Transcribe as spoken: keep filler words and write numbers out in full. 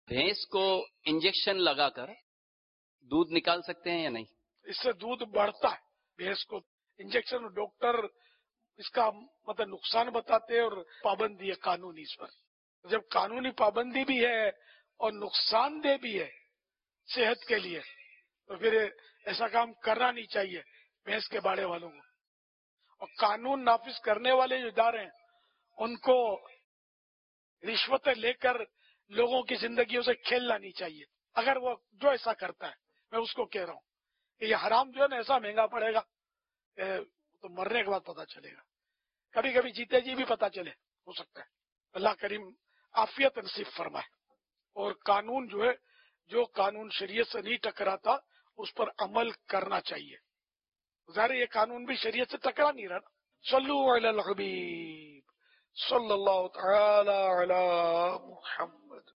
भैंस को इंजेक्शन लगाकर दूध निकाल सकते हैं या नहीं? इससे दूध बढ़ता है। भैंस को इंजेक्शन डॉक्टर इसका मतलब नुकसान बताते हैं और पाबंदी है कानूनी इस पर। जब कानूनी पाबंदी भी है और नुकसानदेह भी है सेहत के लिए, तो फिर ऐसा काम करना नहीं चाहिए भैंस के बाड़े वालों को। और कानून नाफिज करने वाले जो इदारे हैं उनको रिश्वतें लेकर लोगों की जिंदगियों से खेलना नहीं चाहिए। अगर वो जो ऐसा करता है, मैं उसको कह रहा हूँ कि ये हराम जो है ना ऐसा महंगा पड़ेगा तो मरने के बाद पता चलेगा, कभी कभी जीते जी भी पता चले, हो सकता है। अल्लाह करीम आफियत नसीब फरमाए। और कानून जो है, जो कानून शरीयत से नहीं टकराता उस पर अमल करना चाहिए। ज़ाहिर ये कानून भी शरीयत से टकरा नहीं रहा ना। सल्लु अलल हबीब सल्लल्लाहु तआला अला मुहम्मद।